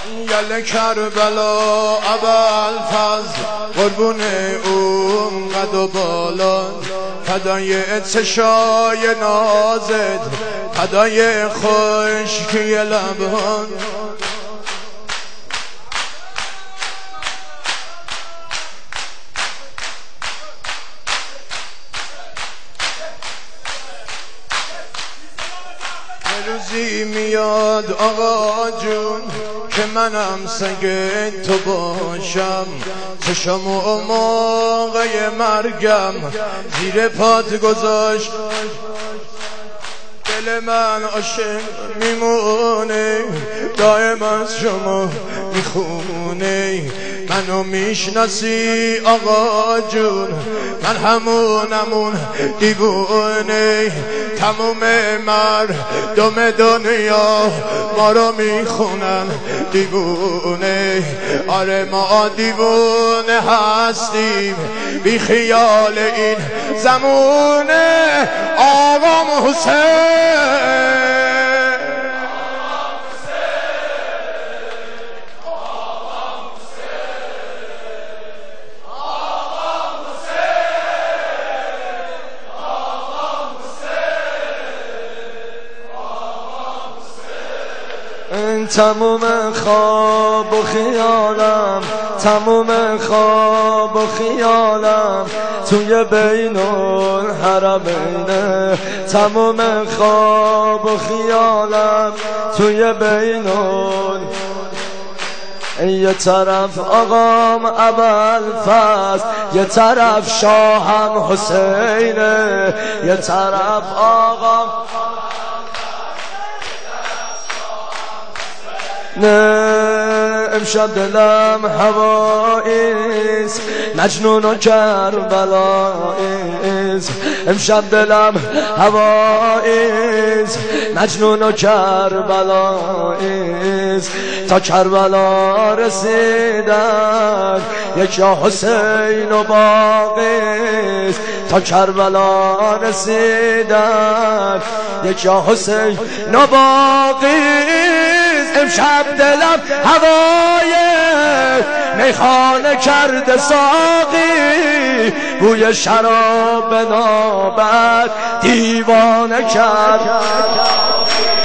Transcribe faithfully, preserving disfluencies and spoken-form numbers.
یل کربلا ابوالفضل قربون اون قد و بالا فدای چشای نازت فدای خشکی لبان روزی میاد آقا جون که منم سنگ تو باشم چشم و موقع مرگم زیر پات گذاشت دل من عاشق میمونه دائم از شما میخونه منو میشناسی آقا جون من همونمون دیوونه تموم مردم دنیا ما رو میخونن دیوونه آره ما دیوونه هستیم بی خیال این زمونه آقا حسین تموم خواب و خیالم تموم خواب و خیالم توی بین الحرمینه تموم خواب و خیالم توی بین یه طرف آقام ابوالفضل یه طرف شاهم حسینه یه طرف آقام نه امشب دلم هواییست مجنون و کربلاییست امشب دلم هواییست مجنون و کربلاییست تا کربلا رسیدن یک یا حسین و باقیست تا کربلا رسیدن یک یا حسین و باقیست امشب دلم هوای میخانه کرده ساقی بوی شراب نابد دیوانه کرد